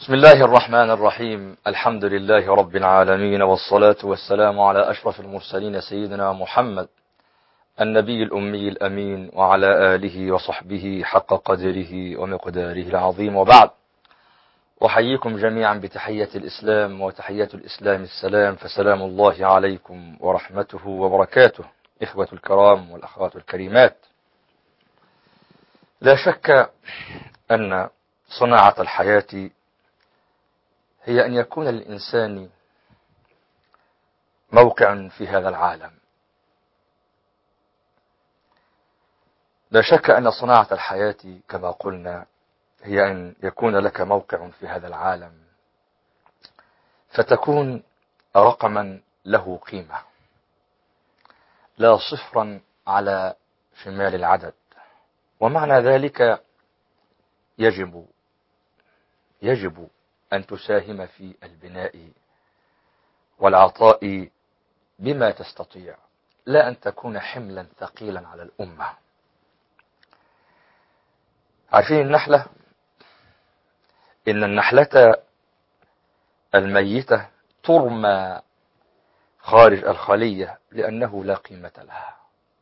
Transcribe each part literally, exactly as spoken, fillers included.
بسم الله الرحمن الرحيم. الحمد لله رب العالمين، والصلاة والسلام على أشرف المرسلين سيدنا محمد النبي الأمي الأمين، وعلى آله وصحبه حق قدره ومقداره العظيم، وبعد. أحييكم جميعا بتحية الإسلام، وتحية الإسلام السلام، فسلام الله عليكم ورحمته وبركاته. إخوة الكرام والأخوات الكريمات، لا شك أن صناعة الحياة هي أن يكون للإنسان موقع في هذا العالم. لا شك أن صناعة الحياة كما قلنا هي أن يكون لك موقع في هذا العالم، فتكون رقما له قيمة، لا صفرا على شمال العدد. ومعنى ذلك يجب يجب أن تساهم في البناء والعطاء بما تستطيع، لا أن تكون حملا ثقيلا على الأمة. عارفين النحلة؟ إن النحلة الميتة ترمى خارج الخلية لأنه لا قيمة لها،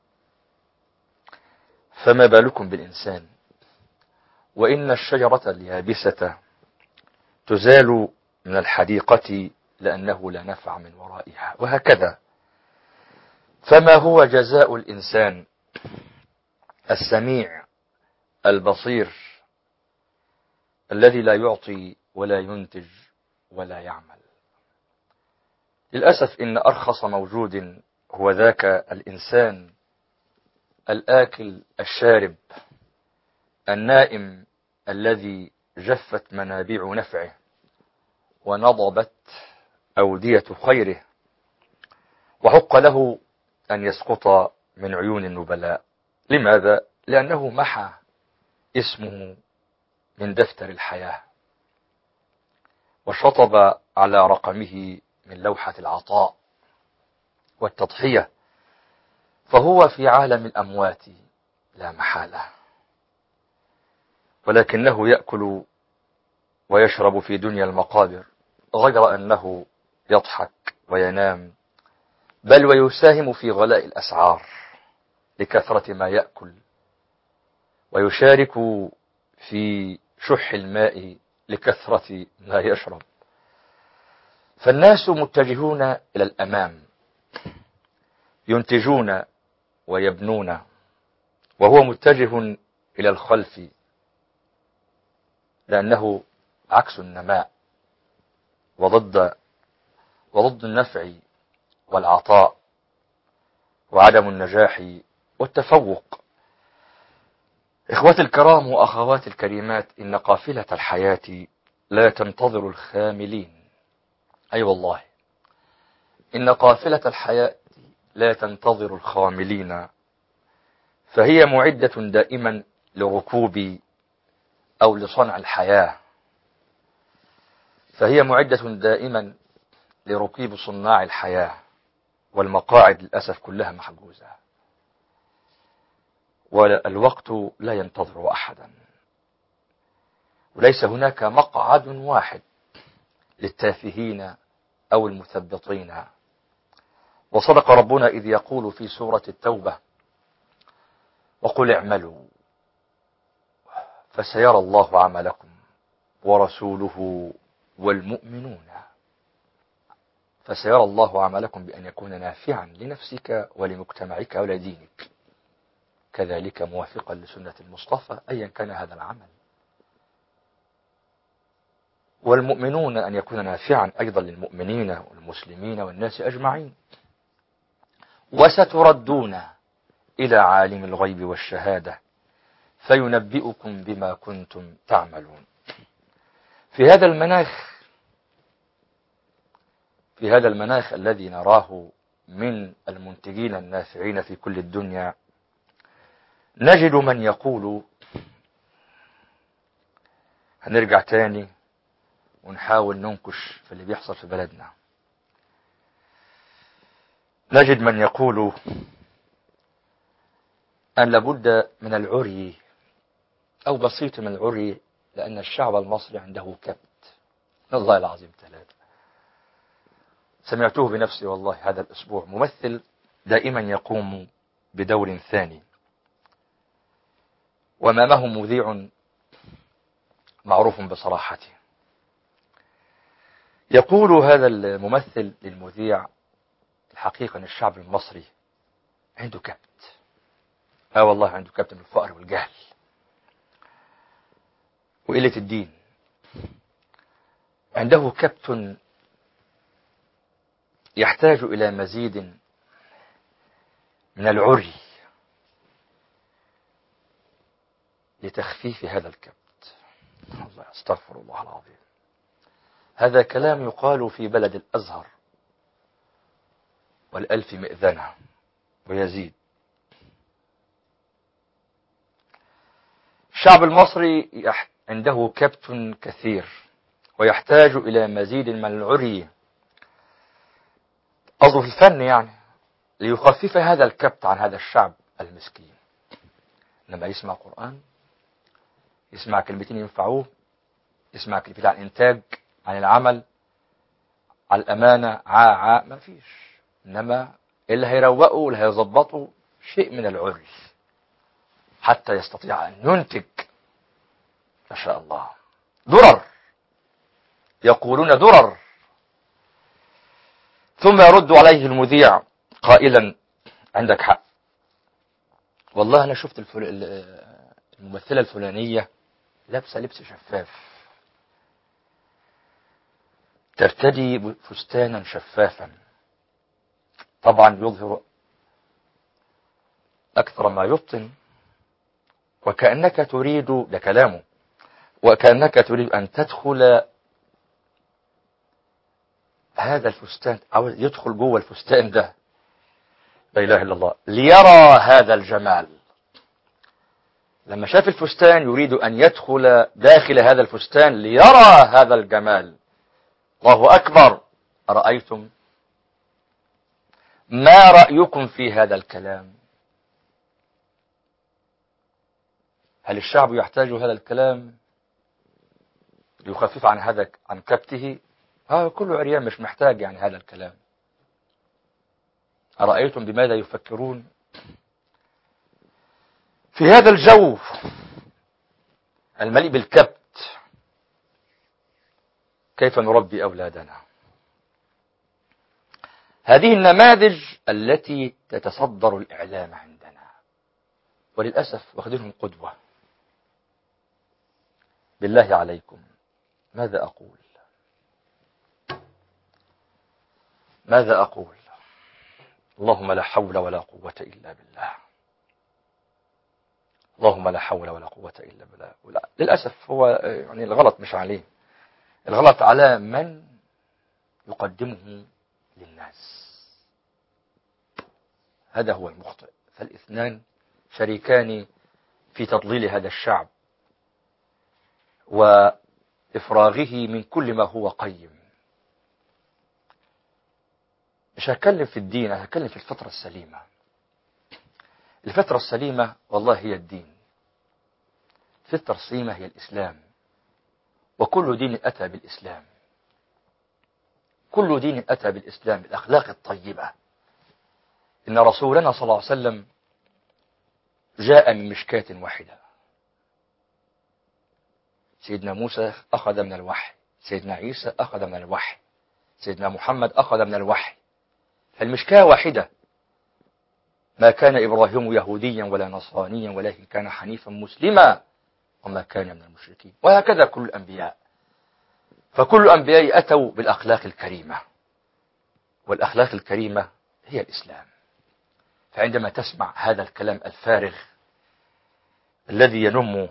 فما بالكم بالإنسان؟ وإن الشجرة اليابسة تزال من الحديقة لأنه لا نفع من ورائها، وهكذا. فما هو جزاء الإنسان السميع البصير الذي لا يعطي ولا ينتج ولا يعمل؟ للأسف إن أرخص موجود هو ذاك الإنسان الآكل الشارب النائم، الذي جفت منابع نفعه ونضبت أودية خيره، وحق له أن يسقط من عيون النبلاء. لماذا؟ لأنه محى اسمه من دفتر الحياة، وشطب على رقمه من لوحة العطاء والتضحية، فهو في عالم الأموات لا محالة، ولكنه يأكل ويشرب في دنيا المقابر، غير أنه يضحك وينام، بل ويساهم في غلاء الأسعار لكثرة ما يأكل، ويشارك في شح الماء لكثرة ما يشرب. فالناس متجهون إلى الأمام، ينتجون ويبنون، وهو متجه إلى الخلف، لأنه عكس النماء وضد وضد النفع والعطاء وعدم النجاح والتفوق. إخوتي الكرام وأخواتي الكريمات، إن قافلة الحياة لا تنتظر الخاملين. أي أيوة والله، إن قافلة الحياة لا تنتظر الخاملين، فهي معدة دائما لركوب أو لصنع الحياة، فهي معدة دائما لركوب صناع الحياة، والمقاعد للأسف كلها محجوزة، والوقت لا ينتظر أحدا، وليس هناك مقعد واحد للتافهين أو المثبطين. وصدق ربنا إذ يقول في سورة التوبة: وقل اعملوا فسيرى الله عملكم ورسوله والمؤمنون. فسيرى الله عملكم بأن يكون نافعا لنفسك ولمجتمعك ولدينك، كذلك موافقا لسنة المصطفى أيا كان هذا العمل. والمؤمنون أن يكون نافعا أيضا للمؤمنين والمسلمين والناس أجمعين. وستردون إلى عالم الغيب والشهادة فينبئكم بما كنتم تعملون. في هذا المناخ في هذا المناخ الذي نراه من المنتجين النافعين في كل الدنيا، نجد من يقول، هنرجع تاني ونحاول ننكش في اللي بيحصل في بلدنا، نجد من يقول أن لابد من العري أو بسيط من العري، لأن الشعب المصري عنده كبت والله العظيم ثلاثة. سمعته بنفسي والله هذا الأسبوع. ممثل دائما يقوم بدور ثاني وأمامه مذيع معروف بصراحته. يقول هذا الممثل للمذيع: الحقيقة أن الشعب المصري عنده كبت. اه والله عنده كبت من الفقر والجهل وقلة الدين. عنده كبت يحتاج إلى مزيد من العري لتخفيف هذا الكبت. الله استغفر الله العظيم. هذا كلام يقال في بلد الأزهر والألف مئذنة ويزيد. الشعب المصري عنده كبت كثير ويحتاج إلى مزيد من العري، قصده في الفن يعني، ليخفف هذا الكبت عن هذا الشعب المسكين. لما يسمع قرآن، يسمع كلمتين ينفعوه، يسمع كلمتين عن الإنتاج، عن العمل، عن الأمانة، عا عا ما فيش. إنما اللي هيروقه واللي هيظبطه شيء من العري حتى يستطيع أن ينتج. ما شاء الله، درر، يقولون درر. ثم يرد عليه المذيع قائلا: عندك حق والله، أنا شفت الفل... الممثلة الفلانية لابسة لبس شفاف، ترتدي فستانا شفافا طبعا يظهر أكثر ما يبطن، وكأنك تريد، ده كلامه، وكأنك تريد أن تدخل هذا الفستان أو يدخل جوه الفستان ده، لا إله إلا الله، ليرى هذا الجمال. لما شاف الفستان يريد أن يدخل داخل هذا الفستان ليرى هذا الجمال. الله أكبر. أرأيتم؟ ما رأيكم في هذا الكلام؟ هل الشعب يحتاج هذا الكلام ليخفف عن هذا عن كبته؟ ها كل عريان مش محتاج يعني هذا الكلام. أرأيتم بماذا يفكرون؟ في هذا الجو المليء بالكبت كيف نربي أولادنا؟ هذه النماذج التي تتصدر الإعلام عندنا، وللأسف واخذينهم قدوة. بالله عليكم ماذا أقول؟ ماذا أقول؟ اللهم لا حول ولا قوة إلا بالله. اللهم لا حول ولا قوة إلا بالله. للأسف هو يعني الغلط مش عليه، الغلط على من يقدمه للناس. هذا هو المخطئ. فالاثنان شريكان في تضليل هذا الشعب وإفراغه من كل ما هو قيم. مش هتكلم في الدين، هتكلم في الفطرة السليمة. الفطرة السليمة والله هي الدين. الفطرة السليمة هي الإسلام، وكل دين أتى بالإسلام. كل دين أتى بالإسلام، الأخلاق الطيبة. إن رسولنا صلى الله عليه وسلم جاء من مشكاة واحدة. سيدنا موسى أخذ من الوحي، سيدنا عيسى أخذ من الوحي، سيدنا محمد أخذ من الوحي. فالمشكاة واحدة. ما كان إبراهيم يهوديا ولا نصرانيا ولكن كان حنيفا مسلما وما كان من المشركين. وهكذا كل الأنبياء. فكل الأنبياء أتوا بالأخلاق الكريمة، والأخلاق الكريمة هي الإسلام. فعندما تسمع هذا الكلام الفارغ الذي ينم،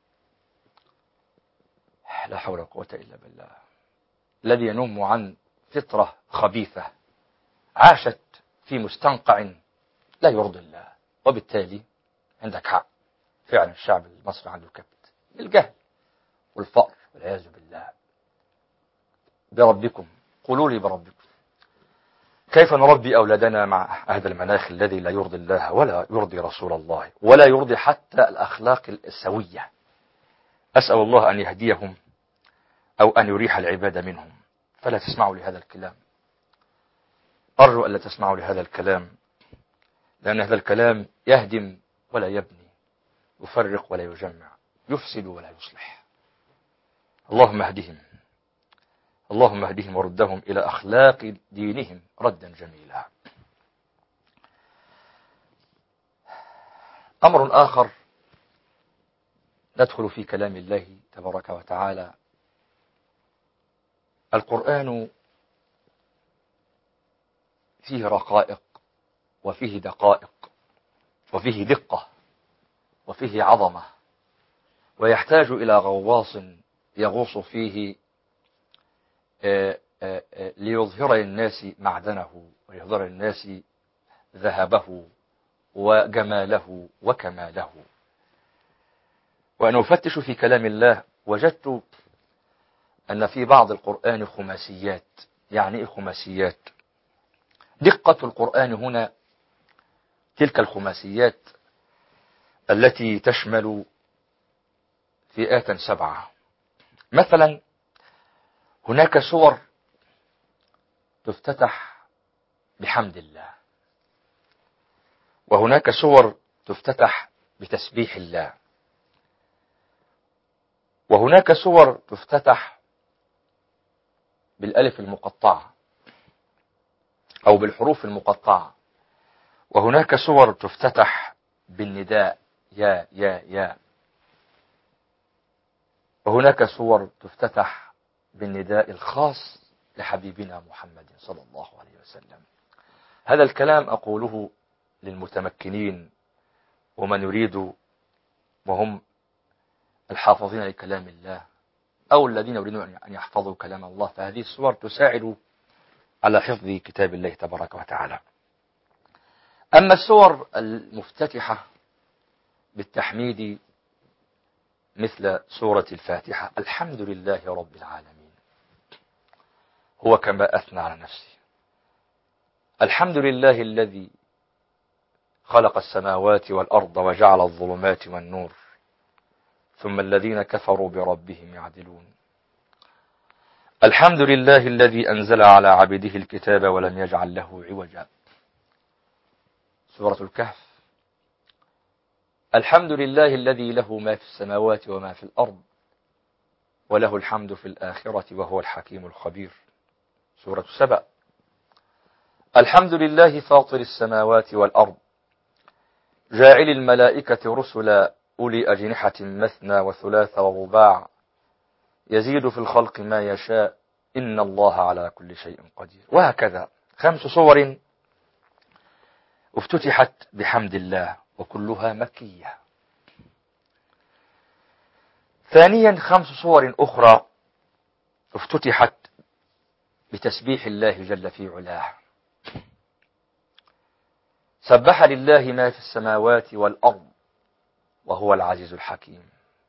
لا حول ولا قوة إلا بالله، الذي ينم عن فطرة خبيثة عاشت في مستنقع لا يرضي الله، وبالتالي عندك حق فعلا الشعب المصري عنده كبت، الجهل والفقر والعياذ بالله. بربكم قولوا لي بربكم كيف نربي أولادنا مع هذا المناخ الذي لا يرضي الله ولا يرضي رسول الله ولا يرضي حتى الأخلاق السوية؟ أسأل الله أن يهديهم أو أن يريح العباد منهم، فلا تسمعوا لهذا الكلام. أرجو أن لا تسمعوا لهذا الكلام، لأن هذا الكلام يهدم ولا يبني، يفرق ولا يجمع، يفسد ولا يصلح. اللهم اهدهم، اللهم اهدهم وردهم إلى أخلاق دينهم ردا جميلا. أمر آخر ندخل في كلام الله تبارك وتعالى. القرآن فيه رقائق وفيه دقائق وفيه دقة وفيه عظمة، ويحتاج إلى غواص يغوص فيه ليظهر للناس معدنه ويظهر للناس ذهبه وجماله وكماله. وأنا أفتش في كلام الله وجدت أن في بعض القرآن خماسيات. يعني إيه خماسيات؟ دقة القرآن هنا تلك الخماسيات التي تشمل فئات سبعة. مثلا هناك سور تفتتح بحمد الله، وهناك سور تفتتح بتسبيح الله، وهناك سور تفتتح بالألف المقطعة أو بالحروف المقطعة، وهناك سور تفتتح بالنداء يا يا يا، وهناك سور تفتتح بالنداء الخاص لحبيبنا محمد صلى الله عليه وسلم. هذا الكلام أقوله للمتمكنين ومن يريد وهم الحافظين لكلام الله أو الذين يريدون أن يحفظوا كلام الله، فهذه السور تساعد على حفظ كتاب الله تبارك وتعالى. أما السور المفتتحة بالتحميد مثل سورة الفاتحة، الحمد لله رب العالمين، هو كما أثنى على نفسه. الحمد لله الذي خلق السماوات والأرض وجعل الظلمات والنور ثم الذين كفروا بربهم يعدلون. الحمد لله الذي أنزل على عبده الكتاب ولم يجعل له عوجا. سورة الكهف. الحمد لله الذي له ما في السماوات وما في الأرض وله الحمد في الآخرة وهو الحكيم الخبير. سورة سبأ. الحمد لله فاطر السماوات والأرض جاعل الملائكة رسلا أولي أجنحة مثنى وثلاث ورباع يزيد في الخلق ما يشاء إن الله على كل شيء قدير. وهكذا خمس صور افتتحت بحمد الله وكلها مكية. ثانيا خمس صور أخرى افتتحت بتسبيح الله جل في علاه. سبح لله ما في السماوات والأرض وهو العزيز الحكيم.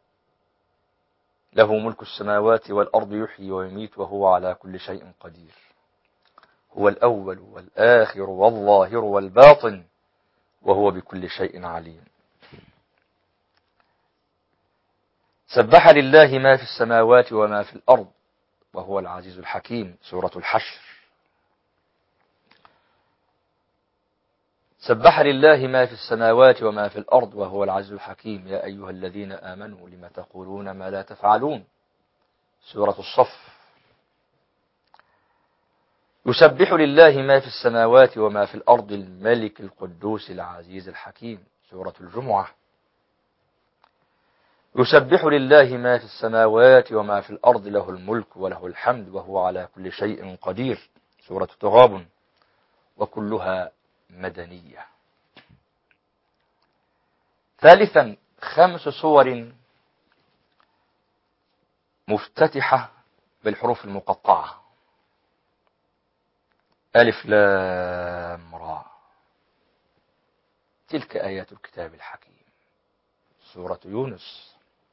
له ملك السماوات والأرض يحيي ويميت وهو على كل شيء قدير. هو الأول والآخر والظاهر والباطن وهو بكل شيء عليم. سبح لله ما في السماوات وما في الأرض وهو العزيز الحكيم. سورة الحشر. سبح لله ما في السماوات وما في الأرض وهو العزيز الحكيم. يا أيها الذين آمنوا لم تقولون ما لا تفعلون. سورة الصف. يسبح لله ما في السماوات وما في الأرض الملك القدوس العزيز الحكيم. سورة الجمعة. يسبح لله ما في السماوات وما في الأرض له الملك وله الحمد وهو على كل شيء قدير. سورة التغابن. وكلها مدنية. ثالثا خمس صور مفتتحة بالحروف المقطعة. ألف لام را تلك آيات الكتاب الحكيم. سورة يونس.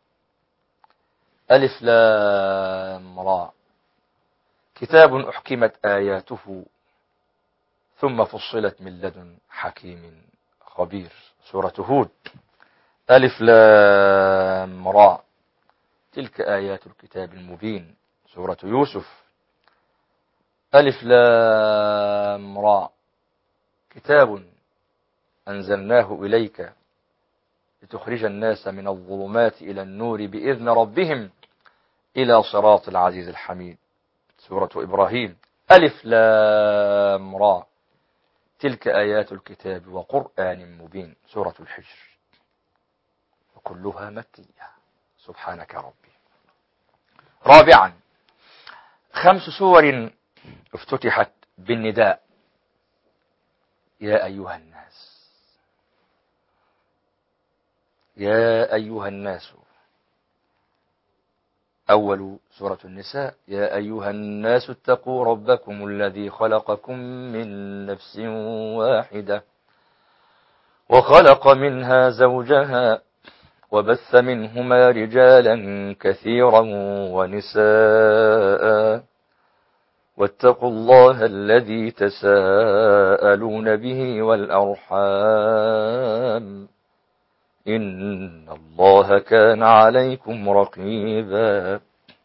ألف لام را كتاب أحكمت آياته ثم فصلت من لدن حكيم خبير. سورة هود. ألف لام را تلك آيات الكتاب المبين. سورة يوسف. ألف لام را، كتاب أنزلناه إليك لتخرج الناس من الظلمات إلى النور بإذن ربهم إلى صراط العزيز الحميد. سورة إبراهيم. ألف لام را، تلك آيات الكتاب وقرآن مبين. سورة الحجر. وكلها مكية. سبحانك ربي. رابعا، خمس سور افتتحت بالنداء يا أيها الناس. يا أيها الناس. أول سورة النساء يا أيها الناس اتقوا ربكم الذي خلقكم من نفس واحدة وخلق منها زوجها وبث منهما رجالا كثيرا ونساء واتقوا الله الذي تساءلون به والأرحام إن الله كان عليكم رقيبا.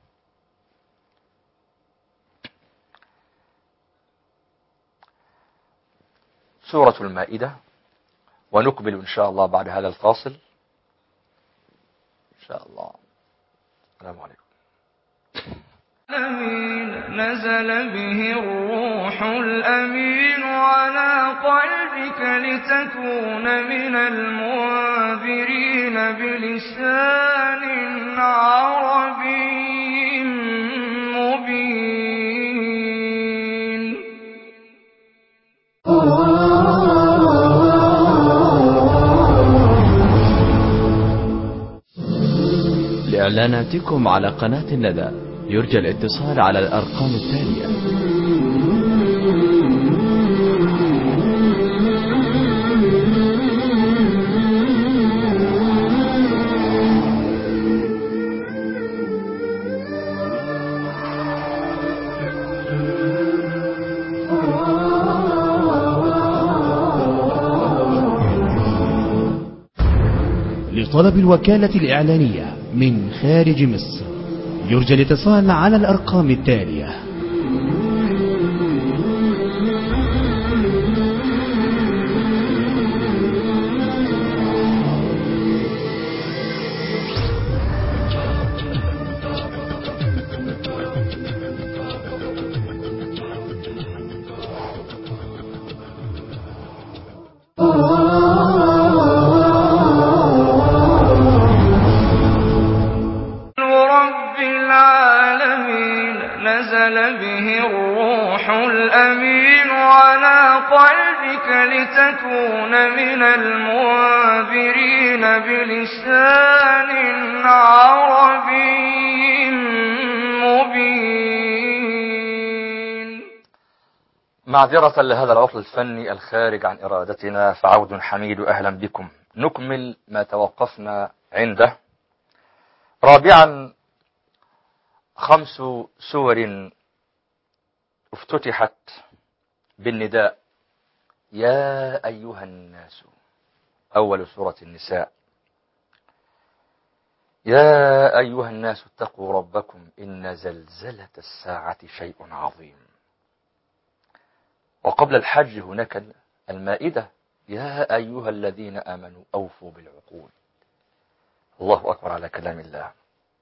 سورة المائدة. ونكمل إن شاء الله بعد هذا الفاصل إن شاء الله. السلام عليكم. نزل به الروح الأمين على قلبك لتكون من المنذرين بلسان عربي مبين. لإعلاناتكم على قناة الندى يرجى الاتصال على الأرقام التالية: لطلب الوكالة الإعلانية من خارج مصر يرجى الاتصال على الأرقام التالية: نزل به الروح الأمين على قلبك لتكون من المنذرين بلسان عربي مبين. معذرة لهذا العطل الفني الخارج عن إرادتنا، فعود حميد أهلا بكم. نكمل ما توقفنا عنده. رابعا، خمس سور افتتحت بالنداء يا أيها الناس. أول سورة النساء يا أيها الناس اتقوا ربكم إن زلزلة الساعة شيء عظيم. وقبل الحج هناك المائدة يا أيها الذين آمنوا أوفوا بالعقود. الله أكبر على كلام الله.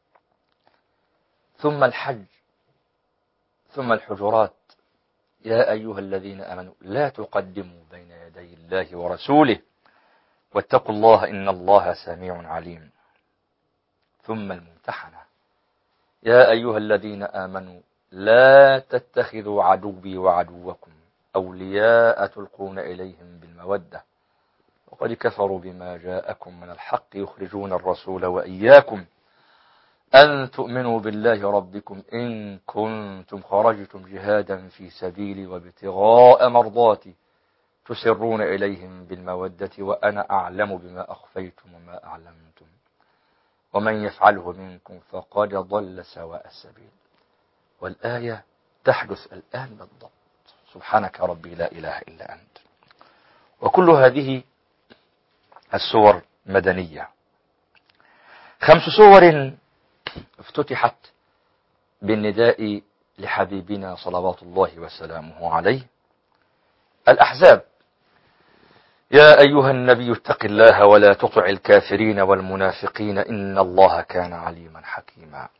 ثم الحج، ثم الحجرات يا أيها الذين آمنوا لا تقدموا بين يدي الله ورسوله واتقوا الله إن الله سميع عليم. ثم الممتحنة يا أيها الذين آمنوا لا تتخذوا عدوي وعدوكم أولياء تلقون إليهم بالمودة وقد كفروا بما جاءكم من الحق يخرجون الرسول وإياكم أن تؤمنوا بالله ربكم إن كنتم خرجتم جهادا في سبيلي وابتغاء مرضاتي تسرون إليهم بالمودة وأنا أعلم بما أخفيتم وما أعلمتم ومن يفعله منكم فقد ضل سواء السبيل. والآية تحدث الآن بالضبط. سبحانك ربي لا إله إلا أنت. وكل هذه السور مدنية. خمس سور افتتحت بالنداء لحبيبنا صلوات الله وسلامه عليه. الأحزاب: يا أيها النبي اتق الله ولا تطع الكافرين والمنافقين إن الله كان عليما حكيما.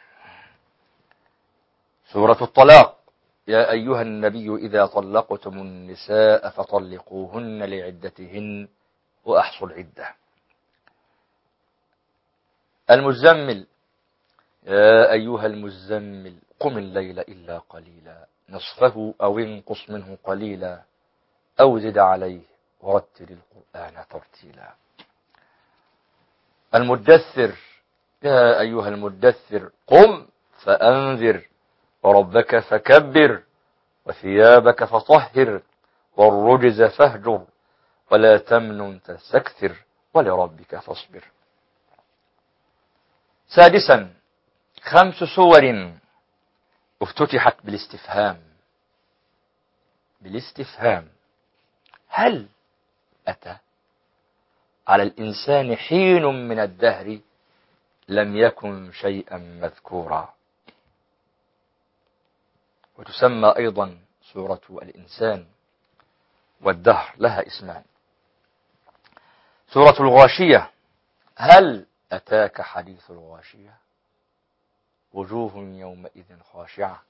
سورة الطلاق: يا أيها النبي إذا طلقتم النساء فطلقوهن لعدتهن وأحصوا العدة. المزمل: يا أيها المزمل قم الليل إلا قليلا نصفه أو انقص منه قليلا أو زد عليه ورتل القرآن ترتيلا. المدثر: يا أيها المدثر قم فأنذر وربك فكبر وثيابك فطهر والرجز فاهجر ولا تمنن تستكثر ولربك فاصبر. سادسا: خمس سور افتتحت بالاستفهام بالاستفهام هل أتى على الإنسان حين من الدهر لم يكن شيئا مذكورا. وتسمى أيضا سورة الإنسان والدهر، لها اسمان. سورة الغاشية: هل أتاك حديث الغاشية وجوه يومئذ خاشعة.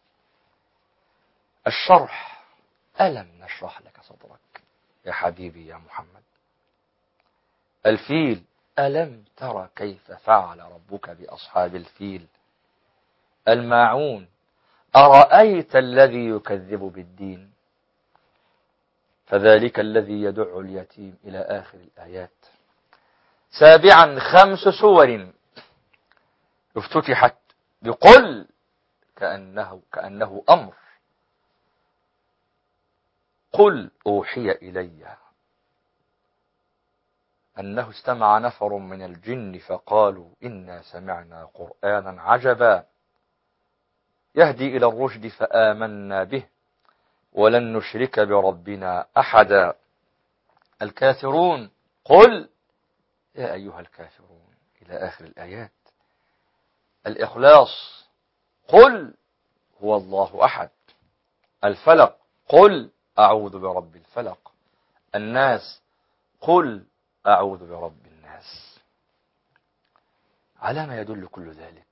الشرح: ألم نشرح لك صدرك يا حبيبي يا محمد. الفيل: ألم تر كيف فعل ربك بأصحاب الفيل. الماعون: أرأيت الذي يكذب بالدين فذلك الذي يدع اليتيم إلى آخر الآيات. سابعا: خمس سور افتتحت بقل كأنه, كأنه أمر. قل أوحي إلي أنه استمع نفر من الجن فقالوا إنا سمعنا قرآنا عجبا يهدي إلى الرشد فآمنا به ولن نشرك بربنا أحدا. الكافرون: قل يا أيها الكافرون إلى آخر الآيات. الإخلاص: قل هو الله أحد. الفلق: قل أعوذ برب الفلق. الناس: قل أعوذ برب الناس. على ما يدل كل ذلك؟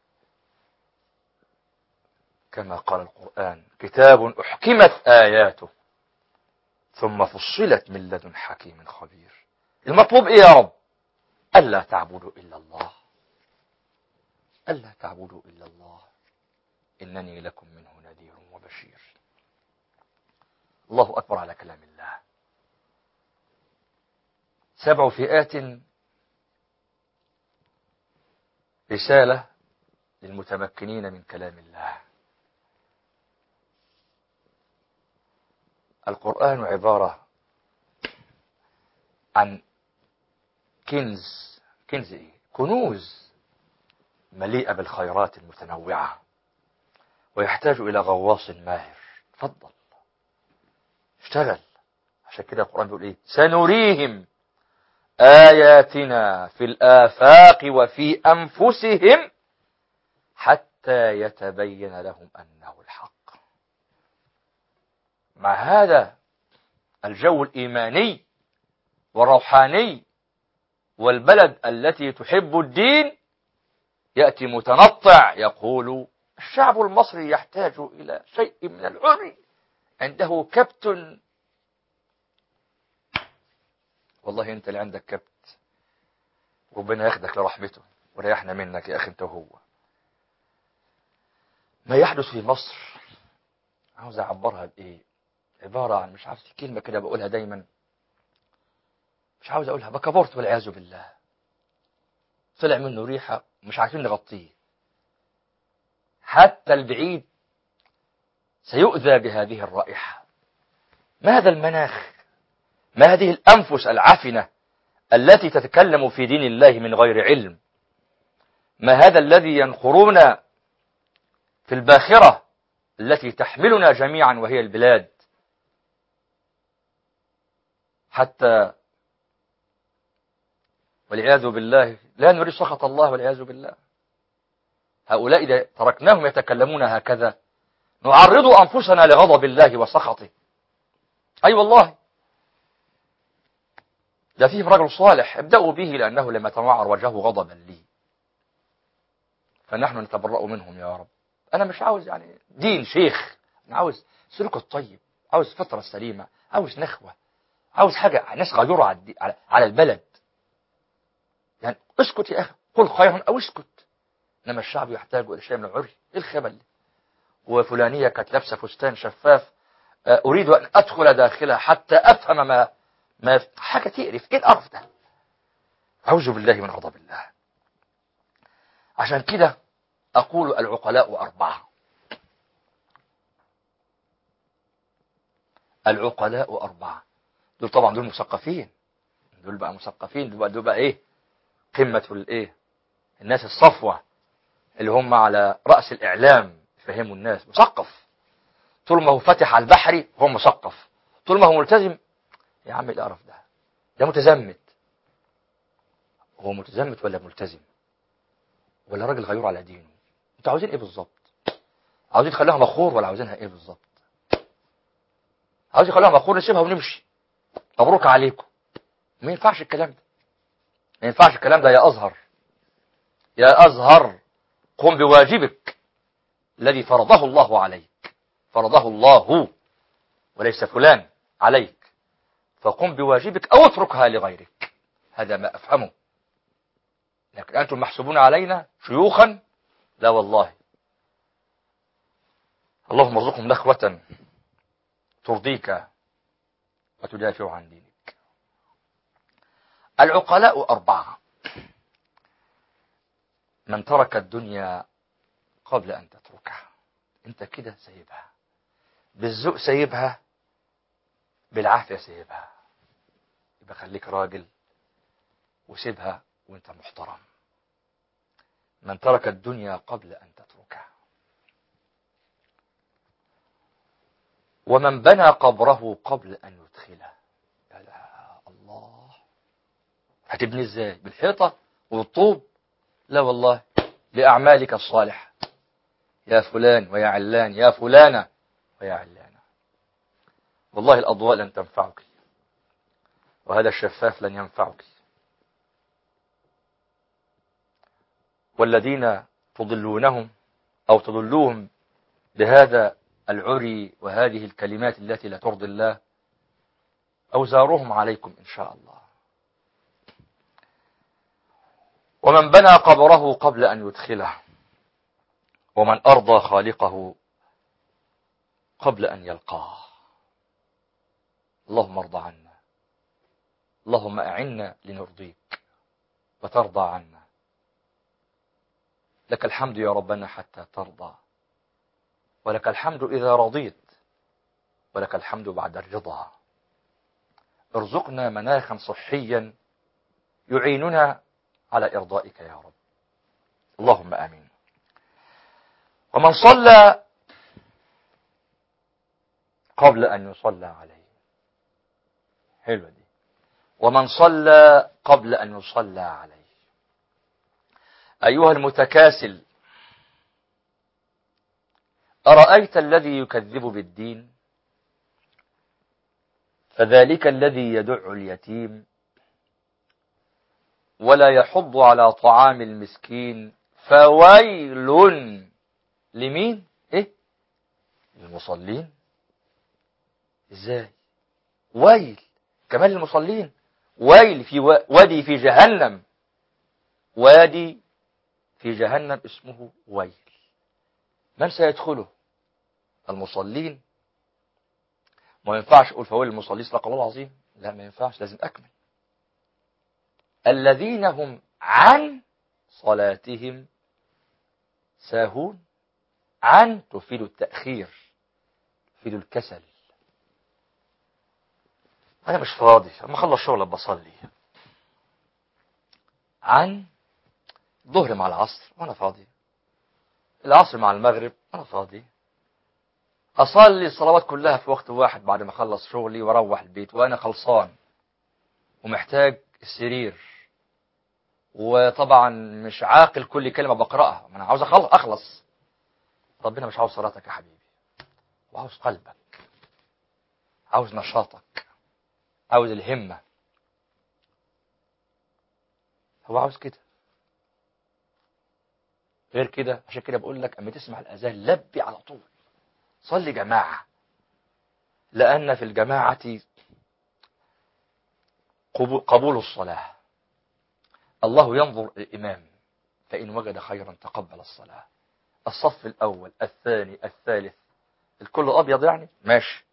كما قال القرآن: كتاب أحكمت آياته ثم فصلت من لدن حكيم خبير. المطلوب إيه يا رب؟ ألا تعبدوا إلا الله، ألا تعبدوا إلا الله إنني لكم منه نذير وبشير. الله أكبر على كلام الله. سبع فئات، رسالة للمتمكنين من كلام الله. القرآن عبارة عن كنز كنز إيه؟ كنوز مليئة بالخيرات المتنوعة، ويحتاج إلى غواص ماهر. تفضل اشتغل. عشان كده القرآن بيقول إيه؟ سنريهم آياتنا في الآفاق وفي أنفسهم حتى يتبين لهم أنه الحق. مع هذا الجو الإيماني والروحاني والبلد التي تحب الدين، يأتي متنطع يقول الشعب المصري يحتاج إلى شيء من العري، عنده كبت. والله أنت اللي عندك كبت، ربنا ياخدك لرحمته وريحنا منك يا أخي أنت وهو. ما يحدث في مصر عاوز أعبرها بإيه؟ عبارة عن، مش عارف كلمة كده بقولها دايما، مش عاوز أقولها، بكابورت والعياذ بالله. طلع منه ريحة مش عارفين نغطيه. حتى البعيد سيؤذى بهذه الرائحة. ما هذا المناخ؟ ما هذه الأنفس العفنة التي تتكلم في دين الله من غير علم؟ ما هذا الذي ينخرون في الباخرة التي تحملنا جميعا وهي البلاد؟ حتى والعياذ بالله لا نريد سخط الله والعياذ بالله. هؤلاء إذا تركناهم يتكلمون هكذا نعرض أنفسنا لغضب الله وسخطه. أي أيوة والله، ده فيهم رجل صالح ابدأوا به لأنه لم يتمعر وجهه غضبا لي، فنحن نتبرأ منهم يا رب. أنا مش عاوز يعني دين شيخ، أنا عاوز سلوك الطيب، عاوز فطرة سليمة، عاوز نخوة، عاوز حاجة ناس غيروا على على البلد. يعني اسكت يا أخي، قل خيرا أو اسكت. إنما الشعب يحتاج إلى شيء من العري. إيه الخبل؟ وفلانية كانت لابسة فستان شفاف، أريد أن أدخل داخلها حتى أفهم ما ما حاجة تقرف. إيه القرف ده؟ أعوذ بالله من غضب الله. عشان كده أقول العقلاء أربعة. العقلاء أربعة دول طبعا دول مثقفين، دول بقى مثقفين، دول بقى, دول بقى إيه؟ قمة الإيه؟ الناس الصفوة اللي هم على رأس الإعلام يفهموا الناس. مثقف طول ما هو فاتح على البحري هو مثقف، طول ما هو ملتزم. يا عم القرف ده، ده متزمت. هو متزمت ولا ملتزم ولا راجل غيور على دينه؟ انتوا عاوزين ايه بالظبط؟ عاوزين تخليها مخور ولا عاوزينها ايه بالظبط؟ عاوزين تخليها مخور نسيبها ونمشي، مبروك عليكم. ما ينفعش الكلام ده، ما ينفعش الكلام ده. يا أزهر، يا أزهر قم بواجبك الذي فرضه الله عليك، فرضه الله وليس فلان عليك، فقم بواجبك أو اتركها لغيرك. هذا ما أفهمه. لكن أنتم محسوبون علينا شيوخا؟ لا والله. اللهم ارزقهم نخوة ترضيك وتدافع عن دينك. العقلاء أربعة. من ترك الدنيا قبل أن تتركها. أنت كده سيبها بالذوق، سيبها بالعافية، سيبها. يبقى خليك راجل وسيبها وانت محترم. من ترك الدنيا قبل أن تتركها. ومن بنى قبره قبل أن يدخله. يا الله، هتبني ازاي؟ بالحيطة والطوب؟ لا والله، لأعمالك الصالحة يا فلان ويا علان، يا فلانة ويا علانة. والله الأضواء لن تنفعك، وهذا الشفاف لن ينفعك، والذين تضلونهم أو تضلوهم بهذا العري وهذه الكلمات التي لا ترضي الله أوزارهم عليكم إن شاء الله. ومن بنى قبره قبل أن يدخله. ومن أرضى خالقه قبل أن يلقاه. اللهم ارضى عنا، اللهم أعنا لنرضيك وترضى عنا. لك الحمد يا ربنا حتى ترضى، ولك الحمد إذا رضيت، ولك الحمد بعد الرضا. ارزقنا مناخا صحيا يعيننا على إرضائك يا رب، اللهم آمين. ومن صلى قبل أن يصلى عليه. حلوة دي. ومن صلى قبل أن يصلى عليه. أيها المتكاسل، أرأيت الذي يكذب بالدين؟ فذلك الذي يدع اليتيم ولا يحض على طعام المسكين. فويل لمين؟ إيه؟ للمصلين. إزاي؟ ويل كمان للمصلين؟ ويل في وادي في جهنم، وادي في جهنم اسمه ويل. من سيدخله؟ المصلين. ما ينفعش أقول فويل للمصلين صدق الله العظيم، لا ما ينفعش، لازم أكمل. الذين هم عن صلاتهم ساهون. عن تفيد التأخير، تفيد الكسل. أنا مش فاضي، أما أخلص شغل بصلي. عن ظهر مع العصر وأنا فاضي، العصر مع المغرب أنا فاضي، أصلي الصلوات كلها في وقت واحد بعد ما أخلص شغلي وأروح البيت وأنا خلصان ومحتاج السرير وطبعا مش عاقل كل كلمة بقرأها، ما أنا عاوز أخلص. ربنا مش عاوز صلاتك يا حبيبي، وعاوز قلبك، عاوز نشاطك، عاوز الهمة. هو عاوز كده، غير كده. عشان كده بقول لك أما تسمع الأذان لبي على طول، صلي جماعة، لأن في الجماعة قبول الصلاة. الله ينظر الإمام فإن وجد خيرا تقبل الصلاة. الصف الأول الثاني الثالث الكل أبيض يعني ماشي.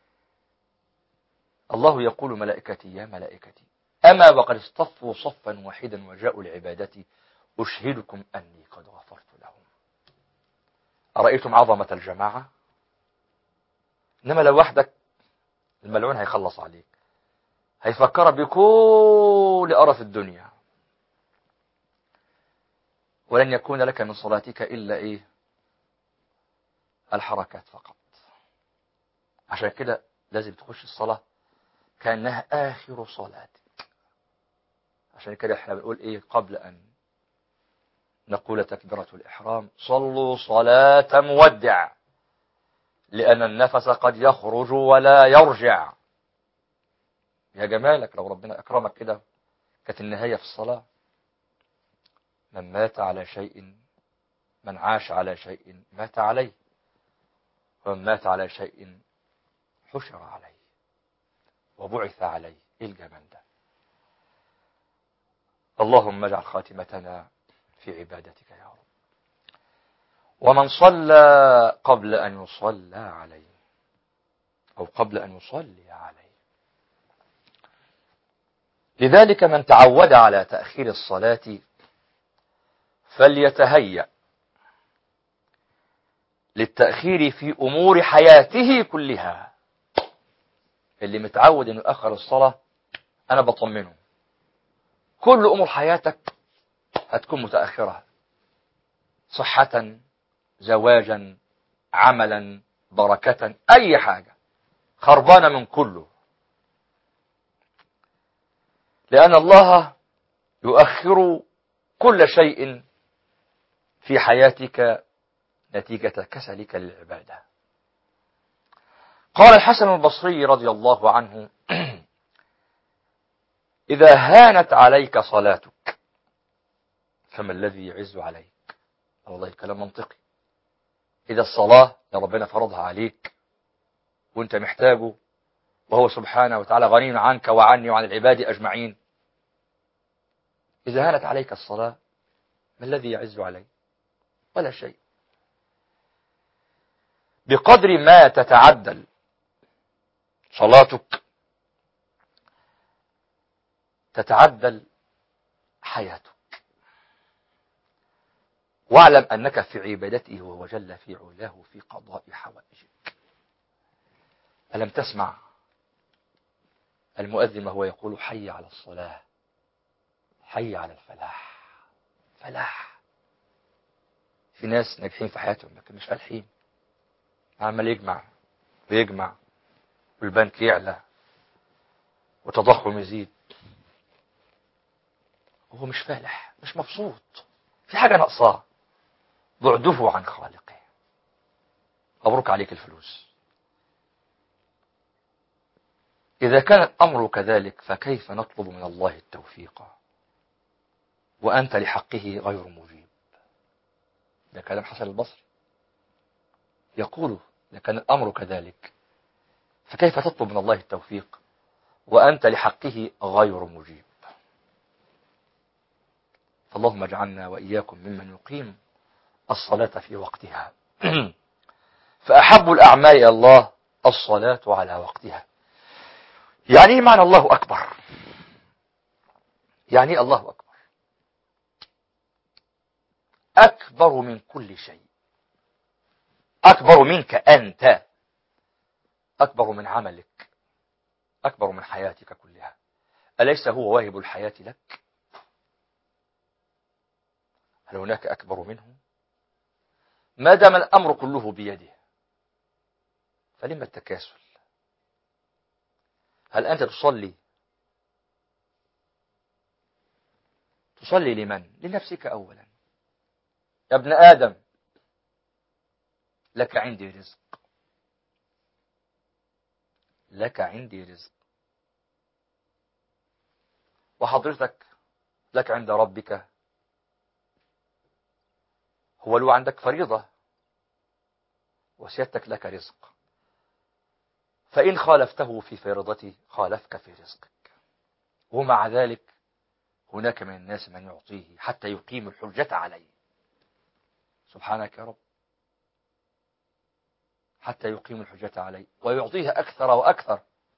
الله يقول ملائكتي يا ملائكتي أما وقد اصطفوا صفا واحدا وجاءوا لعبادتي أشهدكم أني قد غفرت لهم. أرأيتم عظمة الجماعة؟ إنما لو وحدك الملعون هيخلص عليك، هيفكر بكل قرف الدنيا، ولن يكون لك من صلاتك إلا إيه؟ الحركات فقط. عشان كده لازم تخش الصلاة كأنها آخر صلاتك. عشان كده احنا بنقول إيه قبل أن نقول تكبيرة الإحرام؟ صلوا صلاة مودع، لأن النفس قد يخرج ولا يرجع. يا جمالك لو ربنا أكرمك كده كانت النهاية في الصلاة. من مات على شيء، من عاش على شيء مات عليه، ومن مات على شيء حشر عليه وبعث عليه. إيه الجمال ده؟ اللهم اجعل خاتمتنا في عبادتك يا رب. ومن صلى قبل أن يصلى عليه أو قبل أن يصلي عليه. لذلك من تعود على تأخير الصلاة فليتهيأ للتأخير في أمور حياته كلها. اللي متعود أنه يأخر الصلاة أنا بطمنه، كل أمور حياتك هتكون متأخرة، صحة، زواجا، عملا، بركة، أي حاجة خربانة من كله. لأن الله يؤخر كل شيء في حياتك نتيجة كسلك للعبادة. قال الحسن البصري رضي الله عنه إذا هانت عليك صلاتك فما الذي يعز عليك؟ والله كلام منطقي. إذا الصلاة يا ربنا فرضها عليك وانت محتاجه، وهو سبحانه وتعالى غني عنك وعني وعن العباد أجمعين، إذا هانت عليك الصلاة ما الذي يعز عليك؟ ولا شيء. بقدر ما تتعدل صلاتك تتعدل حياتك. واعلم أنك في عبادته وهو جل في علاه في قضاء حوائجك. ألم تسمع المؤذن وهو يقول حي على الصلاة، حي على الفلاح؟ فلاح. في ناس ناجحين في حياتهم لكن مش فالحين، عمال يجمع ويجمع والبنك يعلى وتضخم يزيد وهو مش فالح، مش مبسوط، في حاجة ناقصاه، بعده عن خالقه. مبروك عليك الفلوس. إذا كان الأمر كذلك فكيف نطلب من الله التوفيق وأنت لحقه غير مجيب؟ ده كلام حسن البصري يقول إذا كان الأمر كذلك فكيف تطلب من الله التوفيق وأنت لحقه غير مجيب؟ فاللهم اجعلنا وإياكم ممن يقيم الصلاة في وقتها. فأحب الأعمال إلى الله الصلاة على وقتها. يعني إيه معنى الله أكبر؟ يعني الله أكبر، أكبر من كل شيء، أكبر منك أنت، أكبر من عملك، أكبر من حياتك كلها. أليس هو واهب الحياة لك؟ هل هناك أكبر منه؟ ما دام الأمر كله بيده فلما التكاسل؟ هل أنت تصلي تصلي لمن؟ لنفسك أولا. يا ابن آدم لك عندي رزق، لك عندي رزق، وحضرتك لك عند ربك، هو له عندك فريضة، وسيادتك لك رزق، فإن خالفته في فريضته خالفك في رزقك. ومع ذلك هناك من الناس من يعطيه حتى يقيم الحجة عليه، سبحانك يا رب، حتى يقيم الحجة عليه ويعطيه أكثر وأكثر،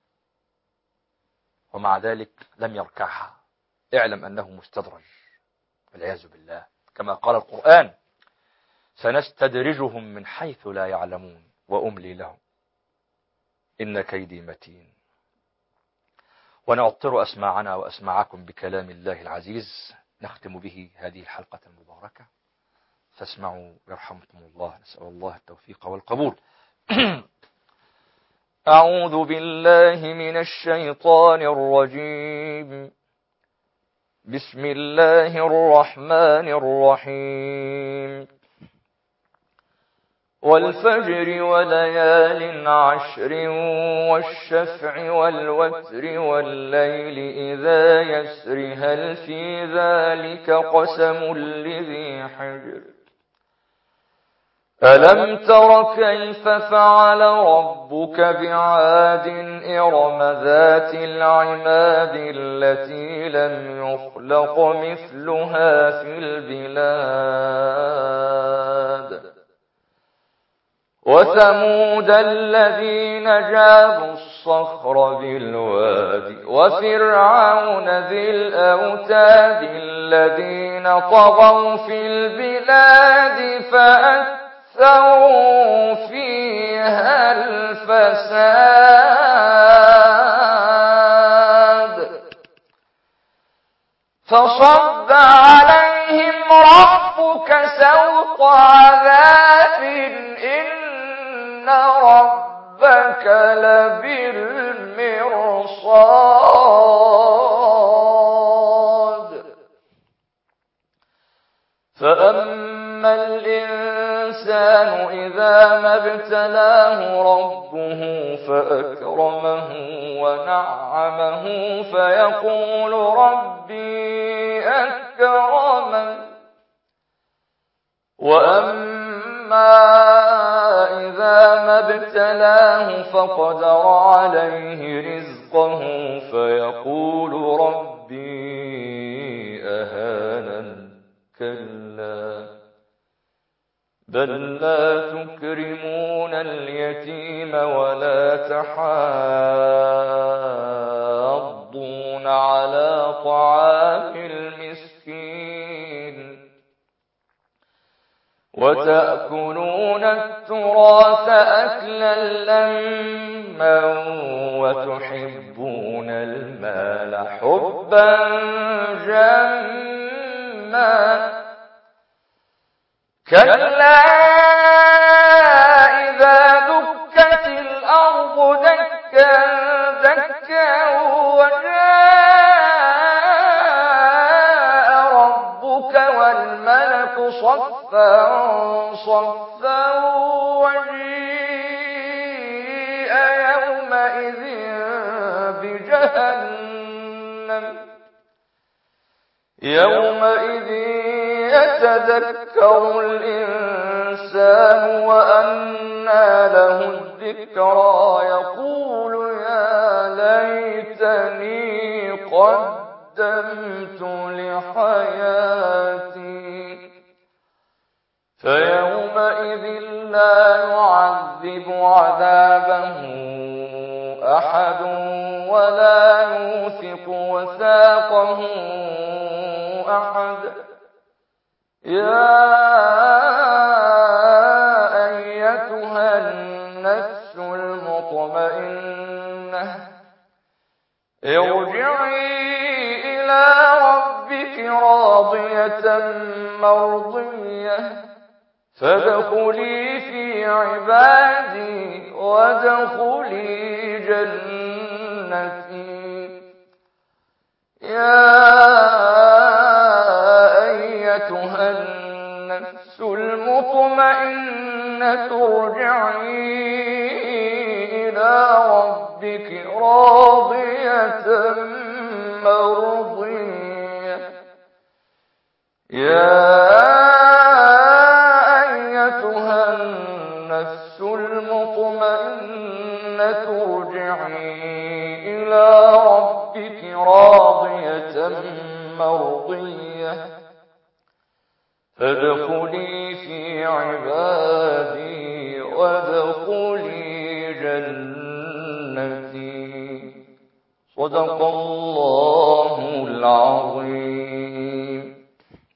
ومع ذلك لم يركعها. اعلم أنه مستدرج والعياذ بالله، كما قال القرآن: سنستدرجهم من حيث لا يعلمون وأملي لهم إن كيدي متين. ونعطر أسماعنا وأسماعكم بكلام الله العزيز نختم به هذه الحلقة المباركة، فاسمعوا يرحمكم الله. نسأل الله التوفيق والقبول. أعوذ بالله من الشيطان الرجيم. بسم الله الرحمن الرحيم. والفجر وليال عشر والشفع والوتر والليل إذا يسر هل في ذلك قسم لذي حجر ألم تر كيف فعل ربك بعاد إرم ذات العماد التي لم يخلق مثلها في البلاد وثمود الذين جابوا الصخر بالواد وفرعون ذي الأوتاد الذين طغوا في البلاد فأكثروا فيها الفساد فصب عليهم ربك سوط عذاب إن ربك لبالمرصاد فأما الإنسان إذا ما ابتلاه ربه فأكرمه ونعمه فيقول ربي أكرمن وأما إذا ما ابتلاه فقدر عليه رزقه فيقول ربي أهانن كلا بل لا تكرمون اليتيم ولا تحاضون على طعام المسكين وتأكلون التراث أكلا لما وتحبون المال حبا جما كلا إذا دكت الأرض دكا دكا وجاء ربك والملك صفا صفا وجيء يومئذ بجهنم يومئذ يتذكر الإنسان وأنى له الذكرى يقول يا ليتني قدمت لحياتي فيومئذ لا يعذب عذابه أحد ولا يوثق وثاقه أحد يا أيتها النفس المطمئنة ارجعي إلى ربك راضية مرضية فادخلي في عبادي وادخلي جنتي يا المطمئنة ارجعي إلى ربك راضية مرضية يا أيتها النفس المطمئنة ارجعي إلى ربك راضية مرضية فادخلي في عبادي وادخلي جنتي صدق الله العظيم.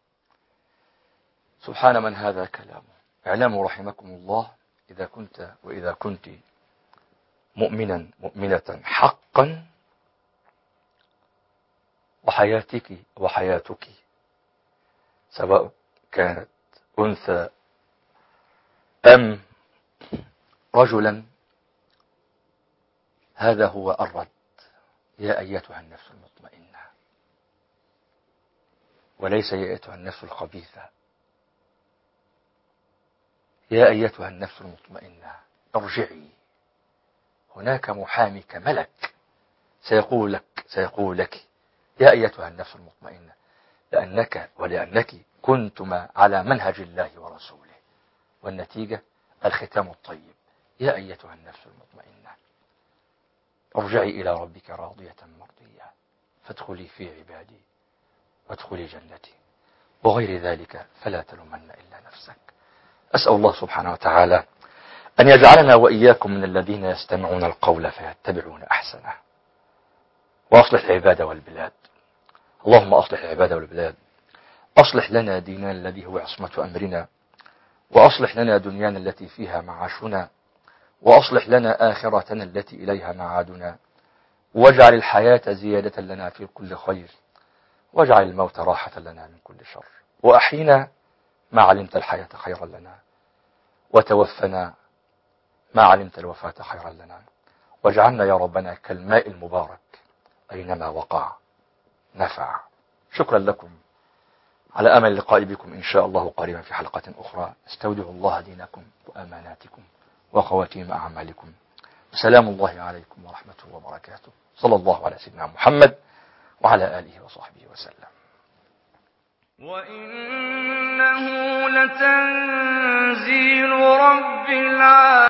سبحان من هذا كلامه. اعلموا رحمكم الله إذا كنت وإذا كنت مؤمنا مؤمنة حقا، وحياتك وحياتك سواء كانت أنثى أم رجلا، هذا هو الرد. يا أيتها النفس المطمئنة، وليس يا أيتها النفس الخبيثة. يا أيتها النفس المطمئنة ارجعي. هناك محامك ملك سيقول لك سيقول لك يا أيتها النفس المطمئنة، لأنك ولأنك كنتما على منهج الله ورسوله، والنتيجة الختام الطيب. يا أيتها النفس المطمئنة ارجعي إلى ربك راضية مرضية فادخلي في عبادي وادخلي جنتي، وغير ذلك فلا تلومن إلا نفسك. أسأل الله سبحانه وتعالى أن يجعلنا وإياكم من الذين يستمعون القول فيتبعون أحسنه، وأصلح العباد والبلاد. اللهم أصلح العباد والبلاد. أصلح لنا ديننا الذي هو عصمة أمرنا، وأصلح لنا دنيانا التي فيها معاشنا، وأصلح لنا آخرتنا التي إليها معادنا، واجعل الحياة زيادة لنا في كل خير، واجعل الموت راحة لنا من كل شر، وأحينا ما علمت الحياة خيرا لنا، وتوفنا ما علمت الوفاة خيرا لنا، واجعلنا يا ربنا كالماء المبارك أينما وقع نفع. شكرا لكم، على أمل اللقاء بكم إن شاء الله قريبا في حلقة أخرى. استودع الله دينكم وأماناتكم وخواتيم أعمالكم. سلام الله عليكم ورحمته وبركاته. صلى الله على سيدنا محمد وعلى آله وصحبه وسلم. وإنه لتنزيل رب العالمين.